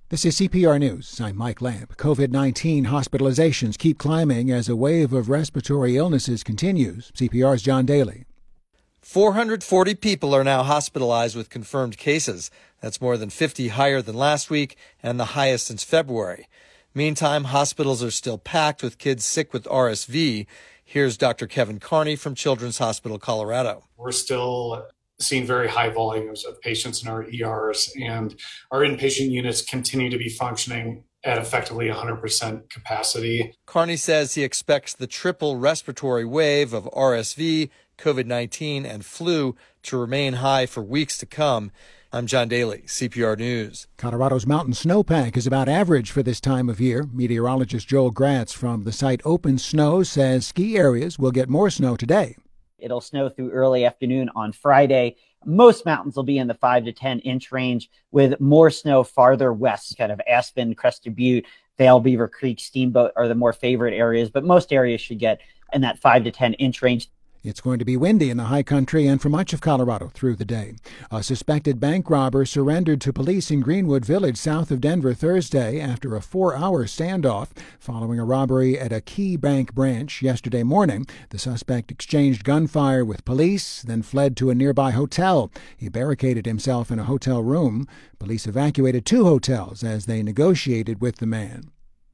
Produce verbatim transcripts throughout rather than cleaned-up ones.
This is C P R News. I'm Mike Lamb. COVID nineteen hospitalizations keep climbing as a wave of respiratory illnesses continues. C P R's John Daly. four hundred forty people are now hospitalized with confirmed cases. That's more than fifty higher than last week and the highest since February. Meantime, hospitals are still packed with kids sick with R S V. Here's Doctor Kevin Carney from Children's Hospital Colorado. We're still seeing very high volumes of patients in our E Rs, and our inpatient units continue to be functioning at effectively one hundred percent capacity. Carney says he expects the triple respiratory wave of R S V, COVID nineteen, and flu to remain high for weeks to come. I'm John Daly, C P R News. Colorado's mountain snowpack is about average for this time of year. Meteorologist Joel Gratz from the site Open Snow says ski areas will get more snow today. It'll snow through early afternoon on Friday. Most mountains will be in the five to ten inch range, with more snow farther west, kind of Aspen, Crested Butte, Vail, Beaver Creek, Steamboat are the more favorite areas, but most areas should get in that five to ten inch range. It's going to be windy in the high country and for much of Colorado through the day. A suspected bank robber surrendered to police in Greenwood Village south of Denver Thursday after a four-hour standoff following a robbery at a Key Bank branch yesterday morning. The suspect exchanged gunfire with police, then fled to a nearby hotel. He barricaded himself in a hotel room. Police evacuated two hotels as they negotiated with the man.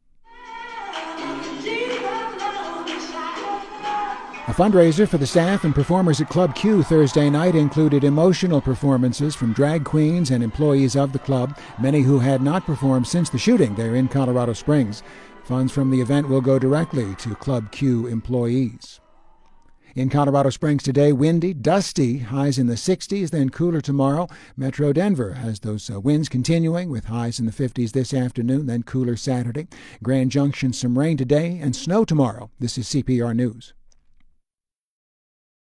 A fundraiser for the staff and performers at Club Q Thursday night included emotional performances from drag queens and employees of the club, many who had not performed since the shooting there in Colorado Springs. Funds from the event will go directly to Club Q employees. In Colorado Springs today, windy, dusty, highs in the sixties, then cooler tomorrow. Metro Denver has those uh, winds continuing with highs in the fifties this afternoon, then cooler Saturday. Grand Junction, some rain today and snow tomorrow. This is C P R News.